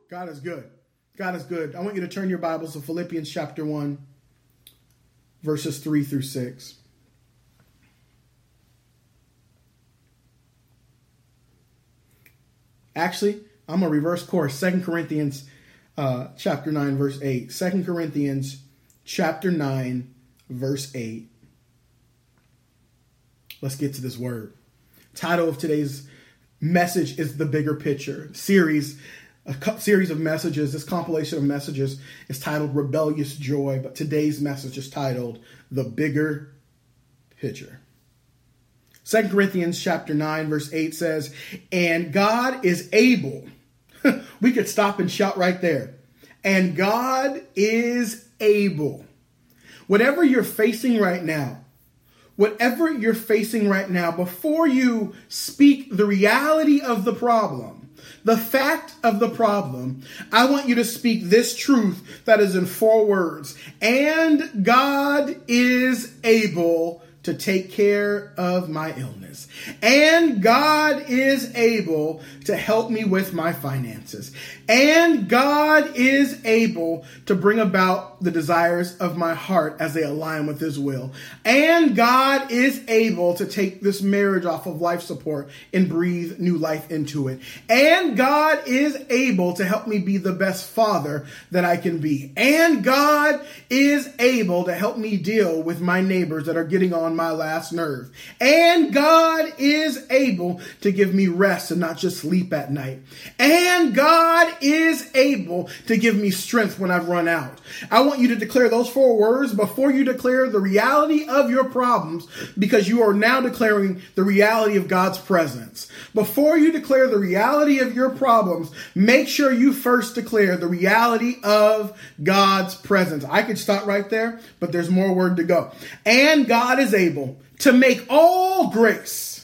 God is good. God is good. I want you to turn your Bibles to Philippians chapter 1, verses 3 through 6. Actually, I'm going to reverse course. 2 Corinthians chapter 9, verse 8. 2 Corinthians chapter 9, verse 8. Let's get to this word. Title of today's message is The Bigger Picture. A series of messages. This compilation of messages is titled Rebellious Joy, but today's message is titled The Bigger Picture. 2 Corinthians chapter 9, verse 8 says, and God is able. We could stop and shout right there. And God is able. Whatever you're facing right now, before you speak the reality of the problem, the fact of the problem, I want you to speak this truth that is in 4 words. And God is able to take care of my illness. And God is able to help me with my finances. And God is able to bring about the desires of my heart as they align with His will. And God is able to take this marriage off of life support and breathe new life into it. And God is able to help me be the best father that I can be. And God is able to help me deal with my neighbors that are getting on my last nerve. And God is able to give me rest and not just sleep at night. And God is able to give me strength when I've run out. I want you to declare those 4 words before you declare the reality of your problems, because you are now declaring the reality of God's presence. Before you declare the reality of your problems, make sure you first declare the reality of God's presence. I could stop right there, but there's more word to go. And God is able to make all grace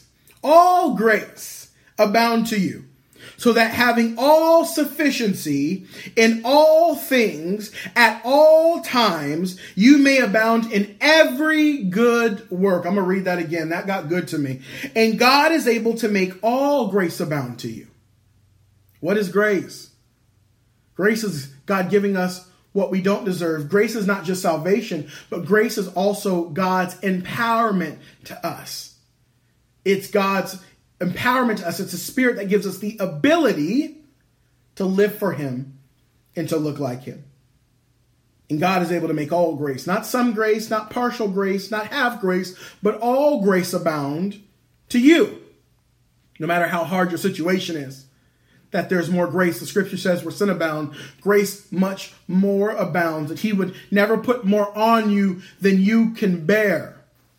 abound to you, so that having all sufficiency in all things at all times, you may abound in every good work. I'm going to read that again. That got good to me. And God is able to make all grace abound to you. What is grace? Grace is God giving us what we don't deserve. Grace is not just salvation, but grace is also God's empowerment to us. It's God's empowerment to us. It's a spirit that gives us the ability to live for Him and to look like Him. And God is able to make all grace, not some grace, not partial grace, not half grace, but all grace abound to you. No matter how hard your situation is, that there's more grace. The scripture says where sin abound, grace much more abounds. That He would never put more on you than you can bear.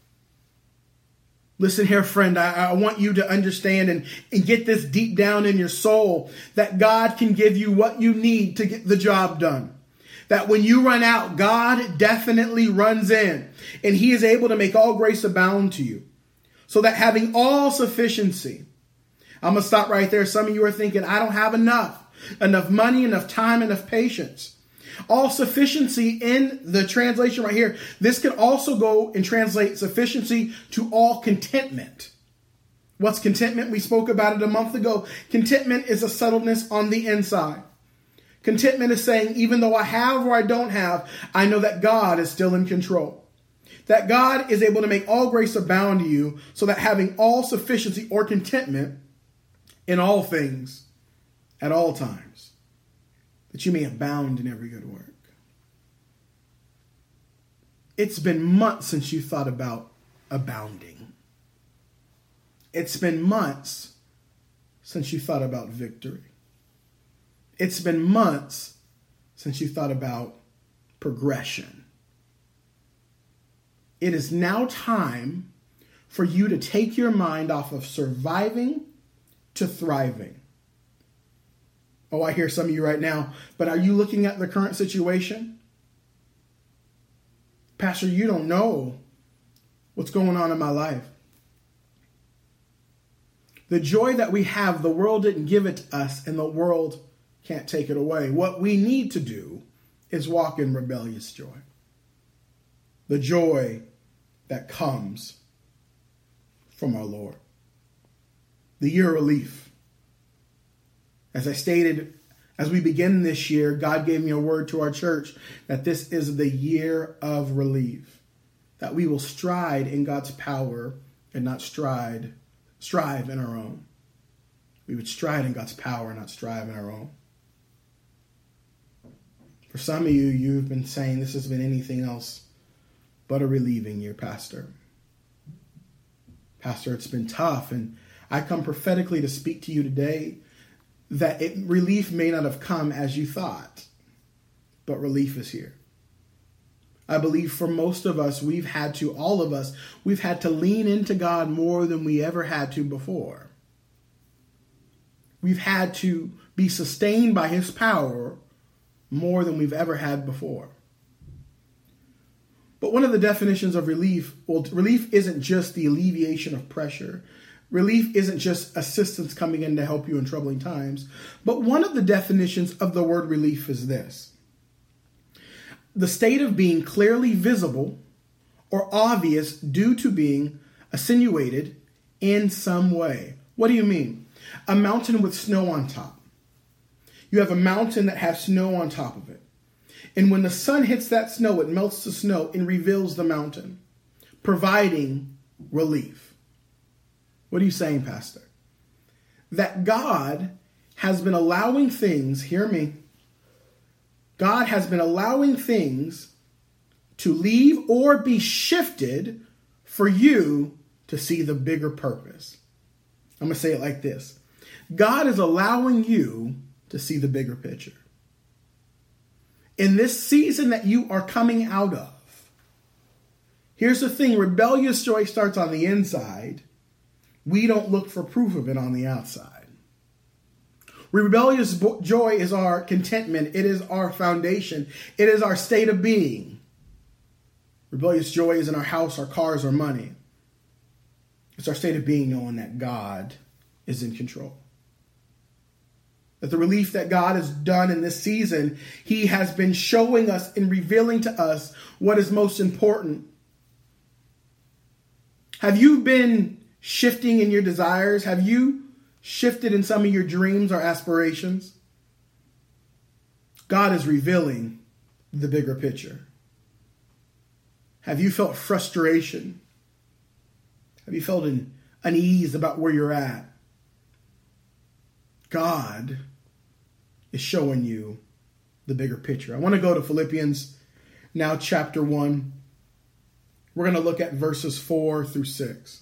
Listen here, friend, I want you to understand and get this deep down in your soul that God can give you what you need to get the job done. That when you run out, God definitely runs in, and He is able to make all grace abound to you. So that having all sufficiency, I'm going to stop right there. Some of you are thinking, I don't have enough money, enough time, enough patience. All sufficiency in the translation right here. This can also go and translate sufficiency to all contentment. What's contentment? We spoke about it a month ago. Contentment is a settledness on the inside. Contentment is saying, even though I have or I don't have, I know that God is still in control. That God is able to make all grace abound to you, so that having all sufficiency or contentment in all things at all times, that you may abound in every good work. It's been months since you thought about abounding. It's been months since you thought about victory. It's been months since you thought about progression. It is now time for you to take your mind off of surviving to thriving. Oh, I hear some of you right now, but are you looking at the current situation? Pastor, you don't know what's going on in my life. The joy that we have, the world didn't give it to us, and the world can't take it away. What we need to do is walk in rebellious joy. The joy that comes from our Lord. The year of relief. As I stated As we begin this year, God gave me a word to our church that this is the year of relief, that we will stride in God's power and not strive in our own. We would stride in God's power and not strive in our own. For some of you, you've been saying this has been anything else but a relieving year, Pastor. Pastor, it's been tough, and I come prophetically to speak to you today that relief may not have come as you thought, but relief is here. I believe for most of us, all of us, we've had to lean into God more than we ever had to before. We've had to be sustained by his power more than we've ever had before. But one of the definitions of relief, relief isn't just the alleviation of pressure. Relief isn't just assistance coming in to help you in troubling times. But one of the definitions of the word relief is this: the state of being clearly visible or obvious due to being attenuated in some way. What do you mean? A mountain with snow on top. You have a mountain that has snow on top of it. And when the sun hits that snow, it melts the snow and reveals the mountain, providing relief. What are you saying, Pastor? That God has been allowing things, hear me, God has been allowing things to leave or be shifted for you to see the bigger purpose. I'm going to say it like this. God is allowing you to see the bigger picture. In this season that you are coming out of, here's the thing, rebellious joy starts on the inside. We don't look for proof of it on the outside. Rebellious joy is our contentment. It is our foundation. It is our state of being. Rebellious joy is in our house, our cars, our money. It's our state of being knowing that God is in control. That the relief that God has done in this season, he has been showing us and revealing to us what is most important. Have you been shifting in your desires? Have you shifted in some of your dreams or aspirations? God is revealing the bigger picture. Have you felt frustration? Have you felt an unease about where you're at? God is showing you the bigger picture. I want to go to Philippians now, chapter 1. We're going to look at verses 4 through 6.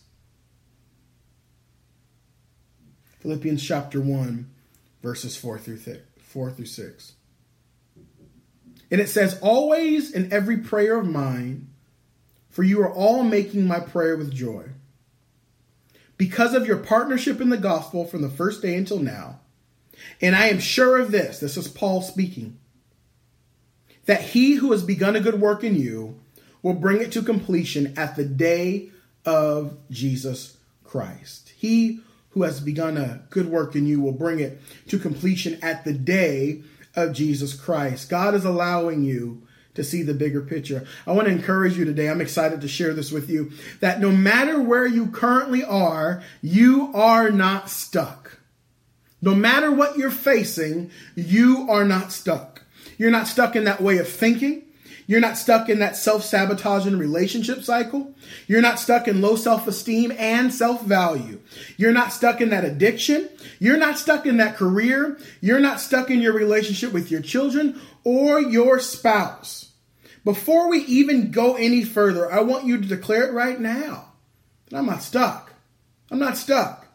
Philippians chapter 1, verses 4 through 6. And it says, always in every prayer of mine, for you are all making my prayer with joy, because of your partnership in the gospel from the first day until now. And I am sure of this is Paul speaking, that he who has begun a good work in you will bring it to completion at the day of Jesus Christ. He who has begun a good work in you will bring it to completion at the day of Jesus Christ. God is allowing you to see the bigger picture. I want to encourage you today. I'm excited to share this with you, that no matter where you currently are, you are not stuck. No matter what you're facing, you are not stuck. You're not stuck in that way of thinking. You're not stuck in that self-sabotaging relationship cycle. You're not stuck in low self-esteem and self-value. You're not stuck in that addiction. You're not stuck in that career. You're not stuck in your relationship with your children or your spouse. Before we even go any further, I want you to declare it right now that I'm not stuck. I'm not stuck.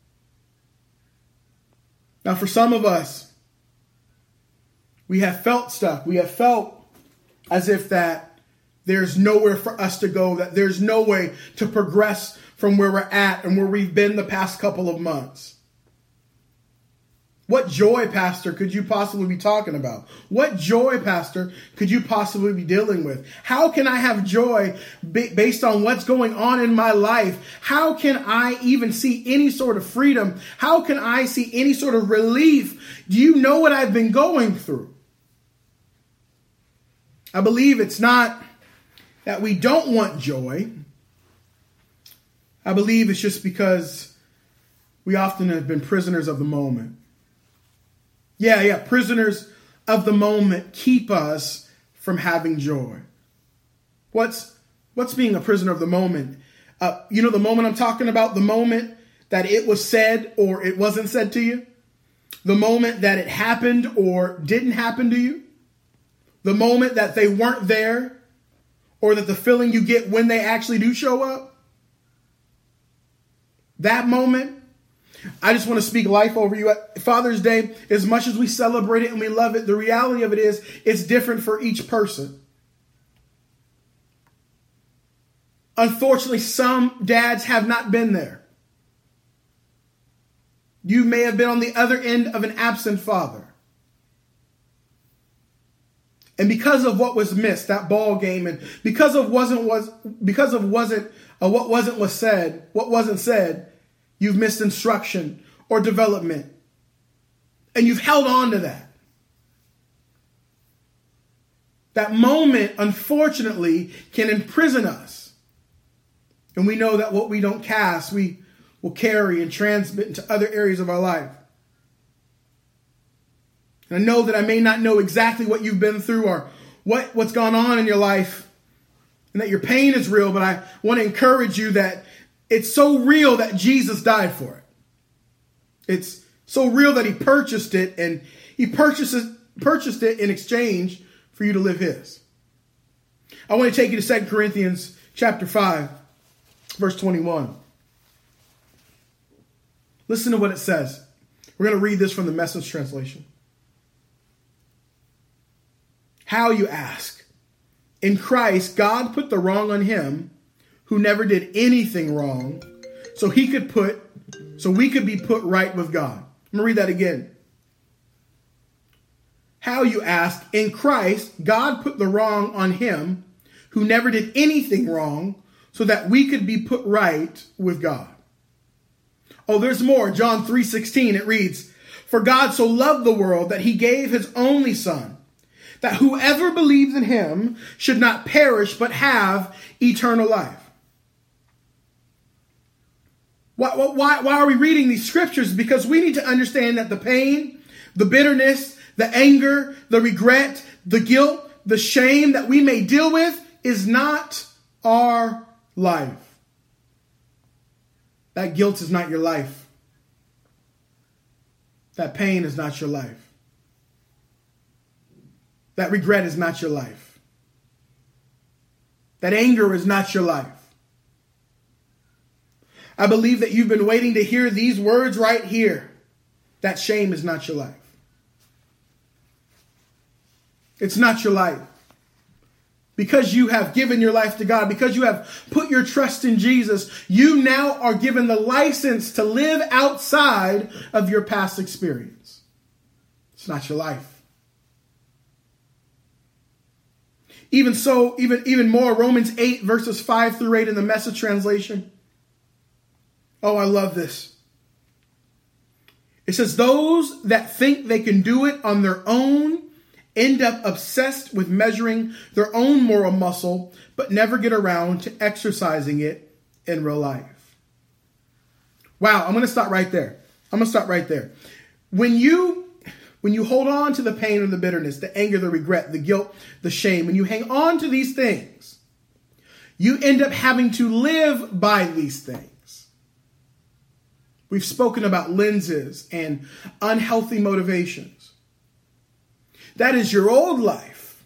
Now, for some of us, we have felt stuck. We have felt as if that there's nowhere for us to go, that there's no way to progress from where we're at and where we've been the past couple of months. What joy, Pastor, could you possibly be talking about? What joy, Pastor, could you possibly be dealing with? How can I have joy based on what's going on in my life? How can I even see any sort of freedom? How can I see any sort of relief? Do you know what I've been going through? I believe it's not that we don't want joy. I believe it's just because we often have been prisoners of the moment. Yeah. Prisoners of the moment keep us from having joy. What's being a prisoner of the moment? The moment I'm talking about, the moment that it was said or it wasn't said to you. The moment that it happened or didn't happen to you. The moment that they weren't there, or that the feeling you get when they actually do show up. That moment, I just want to speak life over you. At Father's Day, as much as we celebrate it and we love it, the reality of it is it's different for each person. Unfortunately, some dads have not been there. You may have been on the other end of an absent father. And because of what was missed, that ball game, and because of what wasn't said, you've missed instruction or development. And you've held on to that. That moment, unfortunately, can imprison us. And we know that what we don't cast, we will carry and transmit into other areas of our life. And I know that I may not know exactly what you've been through or what's gone on in your life, and that your pain is real, but I want to encourage you that it's so real that Jesus died for it. It's so real that he purchased it, and he purchased it in exchange for you to live his. I want to take you to 2 Corinthians chapter 5, verse 21. Listen to what it says. We're going to read this from the Message translation. How, you ask? In Christ, God put the wrong on him who never did anything wrong, so we could be put right with God. I'm going to read that again. How, you ask? In Christ, God put the wrong on him who never did anything wrong, so that we could be put right with God. Oh, there's more. John 3:16, it reads, For God so loved the world that he gave his only Son, that whoever believes in him should not perish but have eternal life. Why are we reading these scriptures? Because we need to understand that the pain, the bitterness, the anger, the regret, the guilt, the shame that we may deal with is not our life. That guilt is not your life. That pain is not your life. That regret is not your life. That anger is not your life. I believe that you've been waiting to hear these words right here. That shame is not your life. It's not your life. Because you have given your life to God, because you have put your trust in Jesus, you now are given the license to live outside of your past experience. It's not your life. Even so, even more, Romans 8 verses 5 through 8 in the Message translation. Oh, I love this. It says, those that think they can do it on their own end up obsessed with measuring their own moral muscle, but never get around to exercising it in real life. Wow, I'm going to stop right there. When you hold on to the pain or the bitterness, the anger, the regret, the guilt, the shame, when you hang on to these things, you end up having to live by these things. We've spoken about lenses and unhealthy motivations. That is your old life.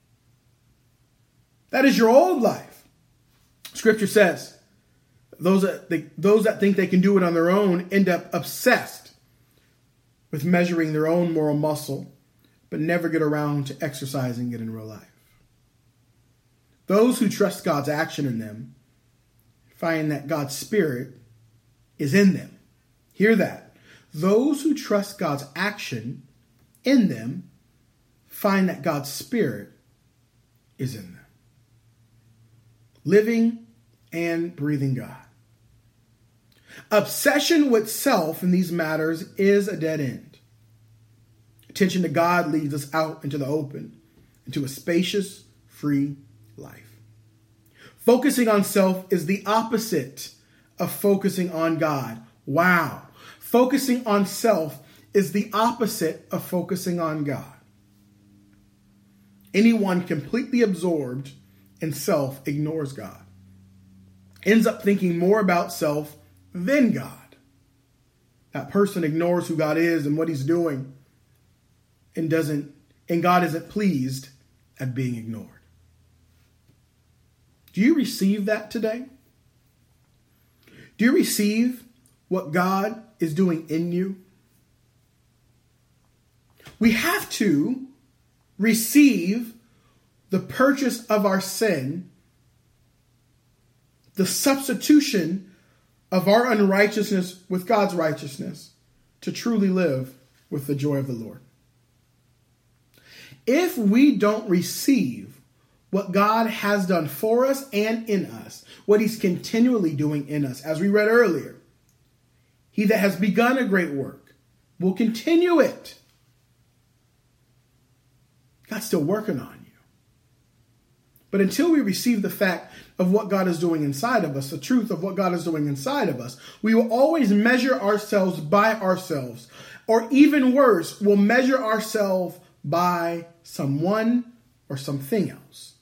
That is your old life. Scripture says, those that think they can do it on their own end up obsessed with measuring their own moral muscle, but never get around to exercising it in real life. Those who trust God's action in them find that God's Spirit is in them. Hear that. Those who trust God's action in them find that God's Spirit is in them. Living and breathing God. Obsession with self in these matters is a dead end. Attention to God leads us out into the open, into a spacious, free life. Focusing on self is the opposite of focusing on God. Wow. Focusing on self is the opposite of focusing on God. Anyone completely absorbed in self ignores God, ends up thinking more about self than God. That person ignores who God is and what he's doing and God isn't pleased at being ignored. Do you receive that today? Do you receive what God is doing in you? We have to receive the purchase of our sin, the substitution of our unrighteousness with God's righteousness, to truly live with the joy of the Lord. If we don't receive what God has done for us and in us, what he's continually doing in us, as we read earlier, he that has begun a great work will continue it. God's still working on you. But until we receive the fact of what God is doing inside of us, the truth of what God is doing inside of us, we will always measure ourselves by ourselves. Or even worse, we'll measure ourselves by someone or something else.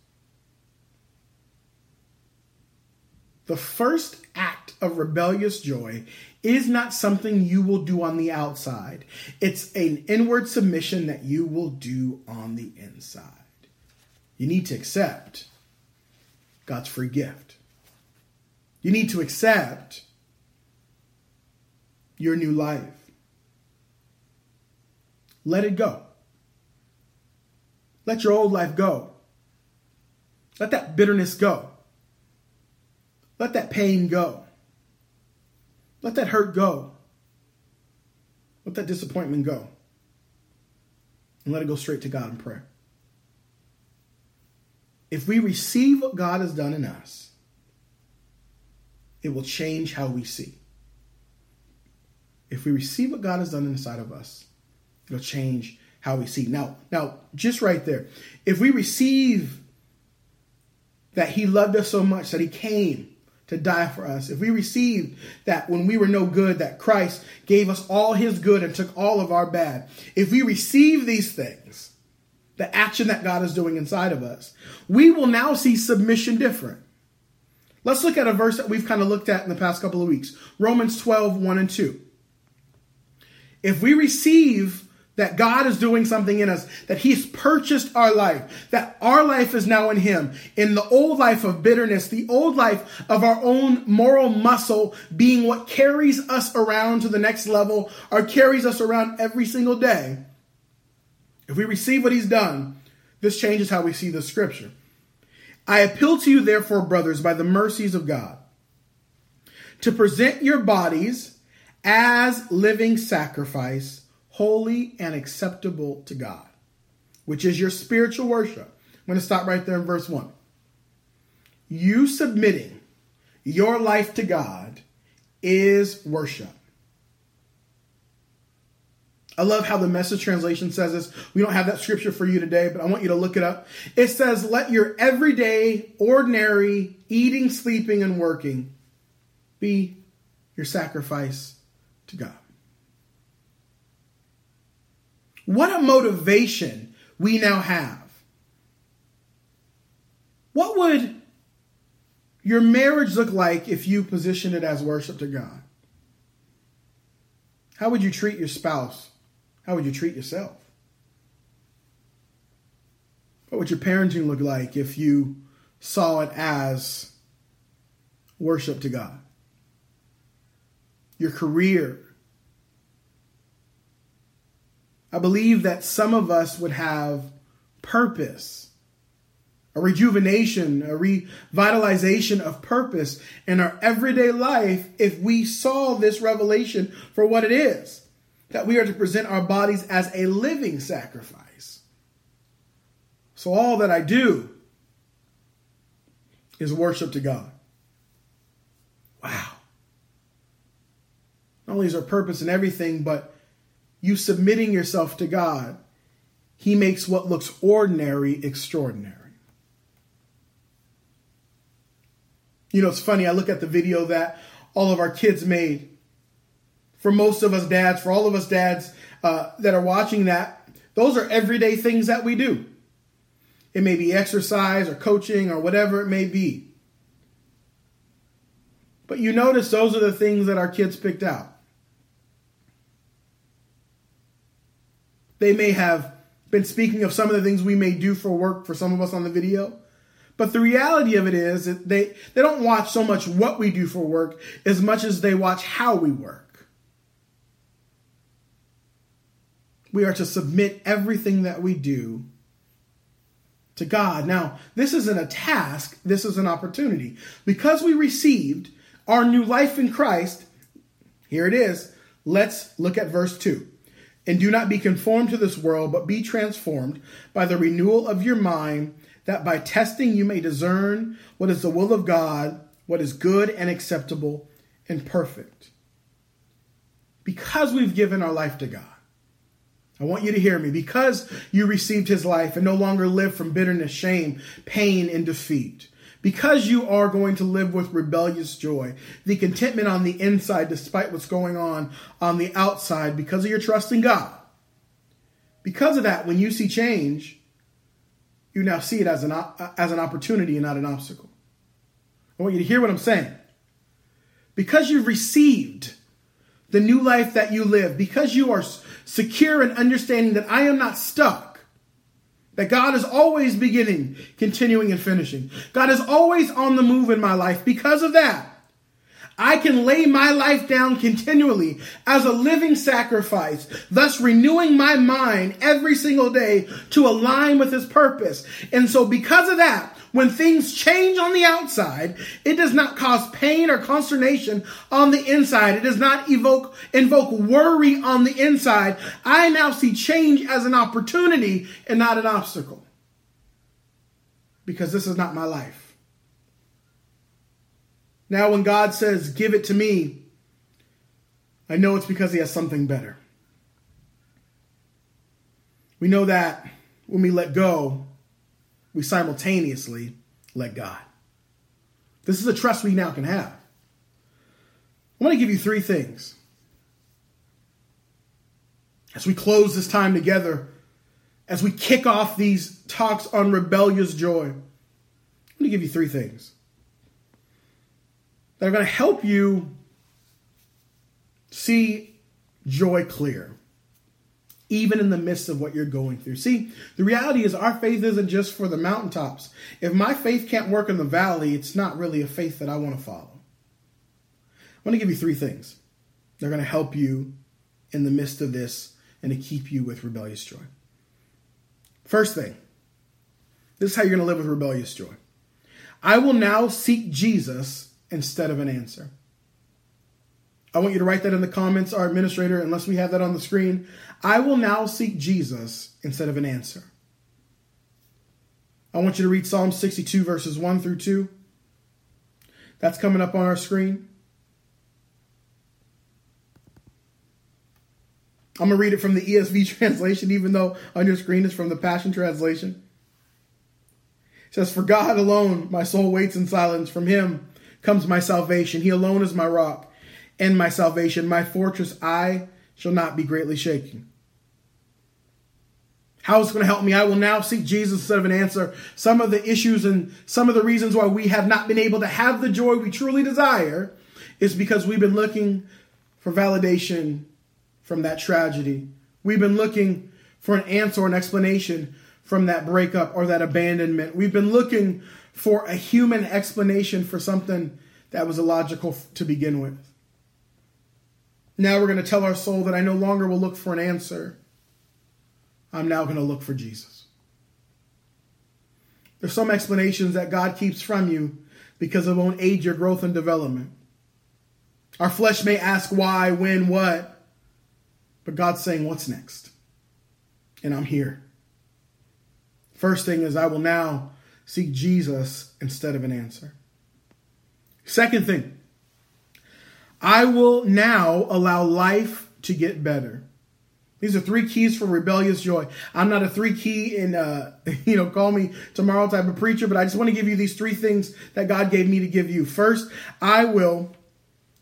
The first act of rebellious joy is not something you will do on the outside. It's an inward submission that you will do on the inside. You need to accept God's free gift. You need to accept your new life. Let it go. Let your old life go. Let that bitterness go. Let that pain go. Let that hurt go. Let that disappointment go. And let it go straight to God in prayer. If we receive what God has done in us, it will change how we see. If we receive what God has done inside of us, it'll change how we see. Now, just right there, if we receive that he loved us so much that he came to die for us, if we receive that when we were no good, that Christ gave us all his good and took all of our bad, if we receive these things, the action that God is doing inside of us, we will now see submission different. Let's look at a verse that we've kind of looked at in the past couple of weeks. Romans 12, 1 and 2. If we receive that God is doing something in us, that he's purchased our life, that our life is now in him, in the old life of bitterness, the old life of our own moral muscle being what carries us around to the next level or carries us around every single day. If we receive what he's done, this changes how we see the scripture. I appeal to you, therefore, brothers, by the mercies of God, to present your bodies as living sacrifice, holy and acceptable to God, which is your spiritual worship. I'm going to stop right there in verse 1. You submitting your life to God is worship. I love how the Message translation says this. We don't have that scripture for you today, but I want you to look it up. It says, let your everyday, ordinary, eating, sleeping, and working be your sacrifice to God. What a motivation we now have. What would your marriage look like if you positioned it as worship to God? How would you treat your spouse? How would you treat yourself? What would your parenting look like if you saw it as worship to God? Your career. I believe that some of us would have purpose, a rejuvenation, a revitalization of purpose in our everyday life if we saw this revelation for what it is, that we are to present our bodies as a living sacrifice. So all that I do is worship to God. Wow. Not only is there purpose in everything, but you submitting yourself to God, he makes what looks ordinary extraordinary. You know, it's funny. I look at the video that all of our kids made. For most of us dads, for all of us dads, that are watching that, those are everyday things that we do. It may be exercise or coaching or whatever it may be. But you notice those are the things that our kids picked out. They may have been speaking of some of the things we may do for work for some of us on the video. But the reality of it is that they don't watch so much what we do for work as much as they watch how we work. We are to submit everything that we do to God. Now, this isn't a task. This is an opportunity. Because we received our new life in Christ, here it is. Let's look at verse 2. And do not be conformed to this world, but be transformed by the renewal of your mind, that by testing you may discern what is the will of God, what is good and acceptable and perfect. Because we've given our life to God, I want you to hear me. Because you received his life and no longer live from bitterness, shame, pain, and defeat. Because you are going to live with rebellious joy, the contentment on the inside despite what's going on the outside, because of your trust in God. Because of that, when you see change, you now see it as an opportunity and not an obstacle. I want you to hear what I'm saying. Because you've received the new life that you live, because you are secure in understanding that I am not stuck, that God is always beginning, continuing, and finishing. God is always on the move in my life. Because of that, I can lay my life down continually as a living sacrifice, thus renewing my mind every single day to align with his purpose. And so because of that, when things change on the outside, it does not cause pain or consternation on the inside. It does not invoke worry on the inside. I now see change as an opportunity and not an obstacle. Because this is not my life. Now when God says, give it to me, I know it's because he has something better. We know that when we let go, we simultaneously let God. This is a trust we now can have. I want to give you three things. As we close this time together, as we kick off these talks on rebellious joy, I'm going to give you three things that are going to help you see joy clear, even in the midst of what you're going through. See, the reality is our faith isn't just for the mountaintops. If my faith can't work in the valley, it's not really a faith that I want to follow. I want to give you three things that are going to help you in the midst of this and to keep you with rebellious joy. First thing, this is how you're going to live with rebellious joy. I will now seek Jesus instead of an answer. I want you to write that in the comments, our administrator, unless we have that on the screen. I will now seek Jesus instead of an answer. I want you to read Psalm 62 verses 1 through 2. That's coming up on our screen. I'm going to read it from the ESV translation, even though on your screen is from the Passion Translation. It says, "For God alone my soul waits in silence. From him comes my salvation. He alone is my rock and my salvation. My fortress, I shall not be greatly shaken." How is it going to help me? I will now seek Jesus instead of an answer. Some of the issues and some of the reasons why we have not been able to have the joy we truly desire is because we've been looking for validation from that tragedy. We've been looking for an answer or an explanation from that breakup or that abandonment. We've been looking for a human explanation for something that was illogical to begin with. Now we're going to tell our soul that I no longer will look for an answer. I'm now going to look for Jesus. There's some explanations that God keeps from you because it won't aid your growth and development. Our flesh may ask why, when, what, but God's saying, what's next? And I'm here. First thing is I will now seek Jesus instead of an answer. Second thing, I will now allow life to get better. These are three keys for rebellious joy. I'm not a three key in, call me tomorrow type of preacher, but I just want to give you these three things that God gave me to give you. First, I will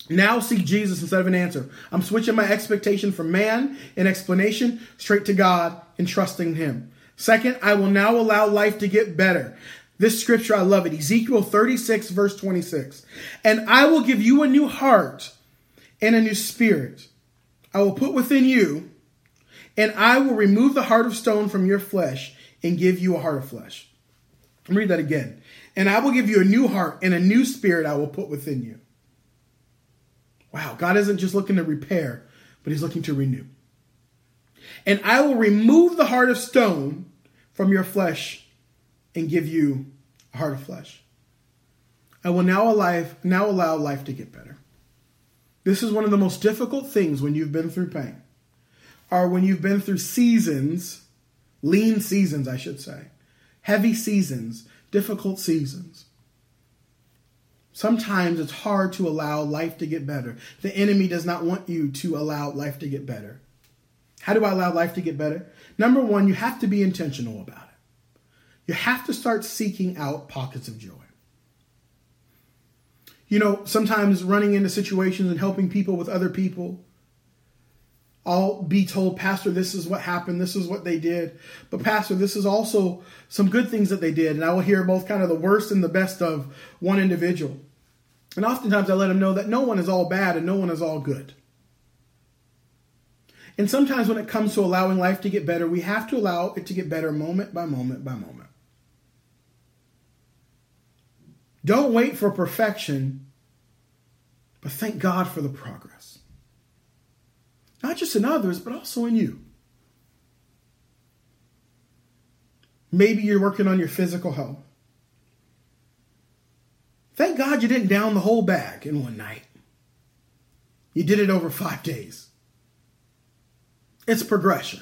Now seek Jesus instead of an answer. I'm switching my expectation from man and explanation straight to God and trusting him. Second, I will now allow life to get better. This scripture, I love it. Ezekiel 36, verse 26. And I will give you a new heart and a new spirit. I will put within you, and I will remove the heart of stone from your flesh and give you a heart of flesh. Let me read that again. And I will give you a new heart and a new spirit I will put within you. Wow, God isn't just looking to repair, but he's looking to renew. And I will remove the heart of stone from your flesh and give you a heart of flesh. I will now allow life to get better. This is one of the most difficult things when you've been through pain, or when you've been through seasons, lean seasons, I should say, heavy seasons, difficult seasons. Sometimes it's hard to allow life to get better. The enemy does not want you to allow life to get better. How do I allow life to get better? Number one, you have to be intentional about it. You have to start seeking out pockets of joy. You know, sometimes running into situations and helping people with other people, I'll be told, Pastor, this is what happened. This is what they did. But Pastor, this is also some good things that they did. And I will hear both kind of the worst and the best of one individual. And oftentimes I let them know that no one is all bad and no one is all good. And sometimes when it comes to allowing life to get better, we have to allow it to get better moment by moment by moment. Don't wait for perfection, but thank God for the progress. Not just in others, but also in you. Maybe you're working on your physical health. Thank God you didn't down the whole bag in one night. You did it over 5 days. It's progression.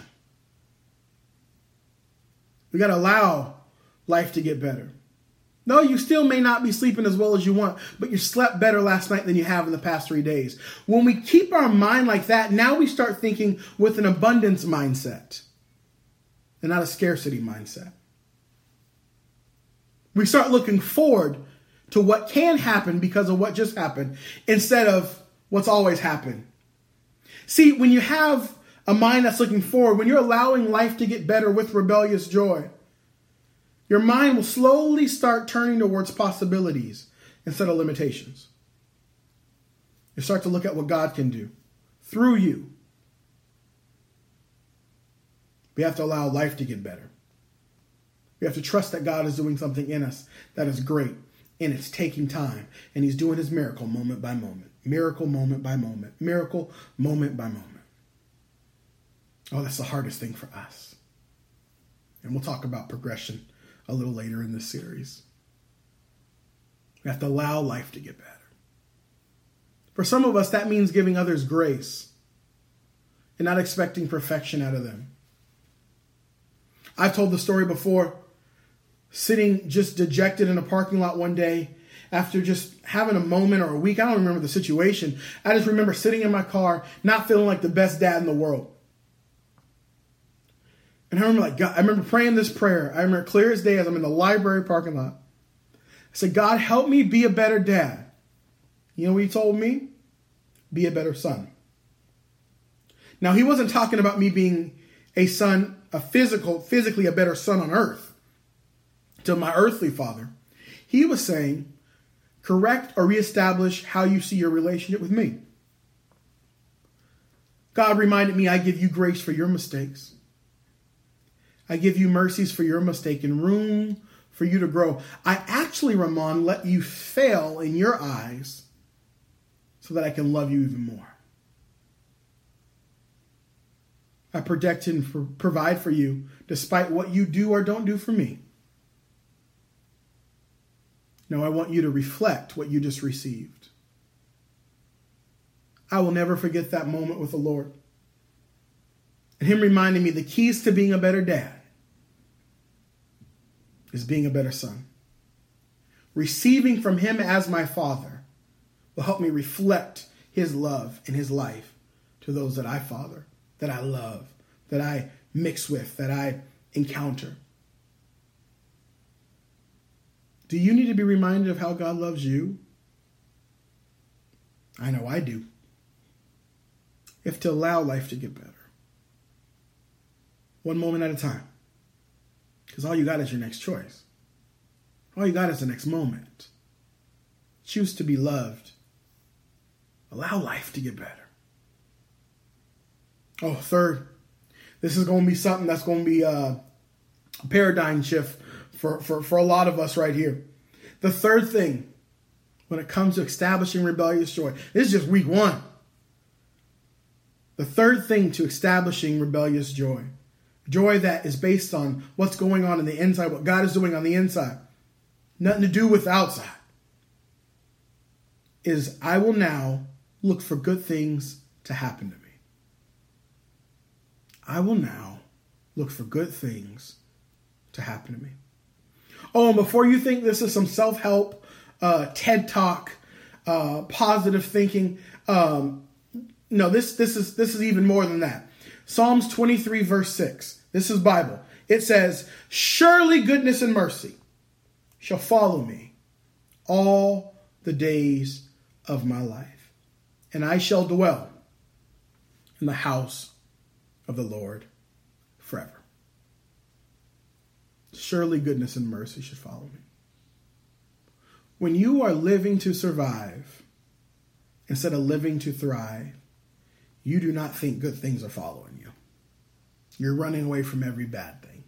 We got to allow life to get better. No, you still may not be sleeping as well as you want, but you slept better last night than you have in the past 3 days. When we keep our mind like that, now we start thinking with an abundance mindset and not a scarcity mindset. We start looking forward to what can happen because of what just happened instead of what's always happened. See, when you have a mind that's looking forward, when you're allowing life to get better with rebellious joy, your mind will slowly start turning towards possibilities instead of limitations. You start to look at what God can do through you. We have to allow life to get better. We have to trust that God is doing something in us that is great, and it's taking time, and he's doing his miracle moment by moment. Miracle moment by moment. Miracle moment by moment. Oh, that's the hardest thing for us. And we'll talk about progression a little later in this series. We have to allow life to get better. For some of us, that means giving others grace and not expecting perfection out of them. I've told the story before, sitting just dejected in a parking lot one day after just having a moment or a week. I don't remember the situation. I just remember sitting in my car, not feeling like the best dad in the world. And I remember praying this prayer. I remember clear as day as I'm in the library parking lot. I said, God, help me be a better dad. You know what he told me? Be a better son. Now, he wasn't talking about me being a son, physically a better son on earth to my earthly father. He was saying, correct or reestablish how you see your relationship with me. God reminded me, I give you grace for your mistakes. I give you mercies for your mistake and room for you to grow. I actually, Ramon, let you fail in your eyes so that I can love you even more. I protect and provide for you despite what you do or don't do for me. No, I want you to reflect what you just received. I will never forget that moment with the Lord. And him reminding me the keys to being a better dad is being a better son. Receiving from him as my father will help me reflect his love and his life to those that I father, that I love, that I mix with, that I encounter. Do you need to be reminded of how God loves you? I know I do. You have to allow life to get better. One moment at a time. Because all you got is your next choice. All you got is the next moment. Choose to be loved. Allow life to get better. Oh, third, this is going to be something that's going to be a paradigm shift for a lot of us right here. The third thing, when it comes to establishing rebellious joy, this is just week one. The third thing to establishing rebellious joy, joy that is based on what's going on in the inside, what God is doing on the inside, nothing to do with outside, is I will now look for good things to happen to me. I will now look for good things to happen to me. Oh, and before you think this is some self-help, TED Talk, positive thinking, no, this is even more than that. Psalms 23 verse 6. This is Bible. It says, "Surely goodness and mercy shall follow me all the days of my life, and I shall dwell in the house of the Lord forever." Surely goodness and mercy should follow me. When you are living to survive instead of living to thrive, you do not think good things are following you. You're running away from every bad thing.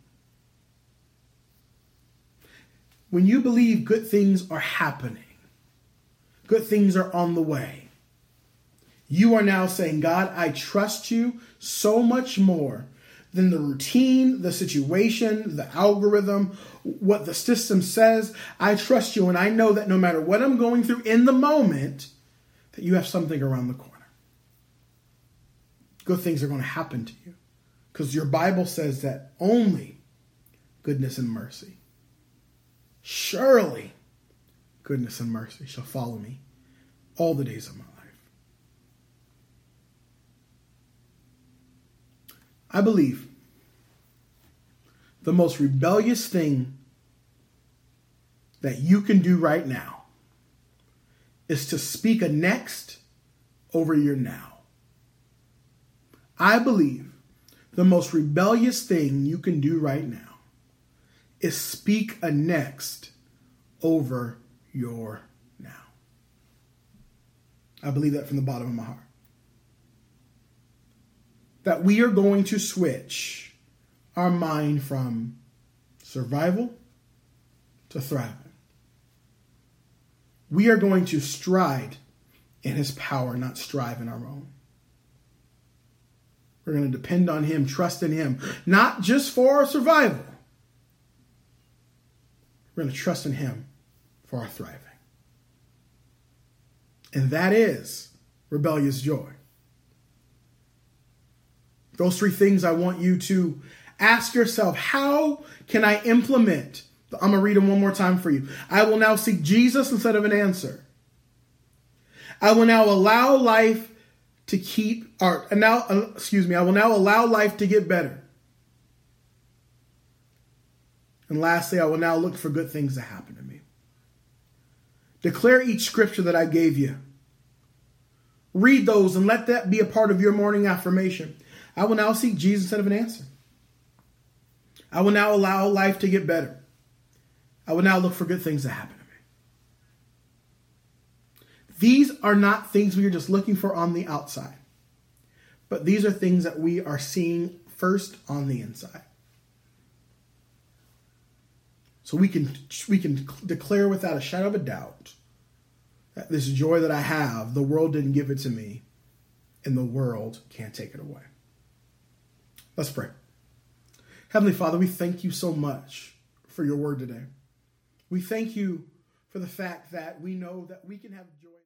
When you believe good things are happening, good things are on the way, you are now saying, God, I trust you so much more than the routine, the situation, the algorithm, what the system says. I trust you, and I know that no matter what I'm going through in the moment, that you have something around the corner. Good things are going to happen to you because your Bible says that only goodness and mercy, surely goodness and mercy shall follow me all the days of my life. I believe the most rebellious thing that you can do right now is to speak a next over your now. I believe the most rebellious thing you can do right now is speak a next over your now. I believe that from the bottom of my heart. That we are going to switch our mind from survival to thriving. We are going to stride in his power, not strive in our own. We're going to depend on him, trust in him, not just for our survival. We're going to trust in him for our thriving. And that is rebellious joy. Those three things I want you to ask yourself, how can I implement? I'm going to read them one more time for you. I will now seek Jesus instead of an answer. I will now allow life to I will now allow life to get better. And lastly, I will now look for good things to happen to me. Declare each scripture that I gave you. Read those and let that be a part of your morning affirmation. I will now seek Jesus instead of an answer. I will now allow life to get better. I will now look for good things to happen to me. These are not things we are just looking for on the outside, but these are things that we are seeing first on the inside. So we can declare without a shadow of a doubt that this joy that I have, the world didn't give it to me, and the world can't take it away. Let's pray. Heavenly Father, we thank you so much for your word today. We thank you for the fact that we know that we can have joy.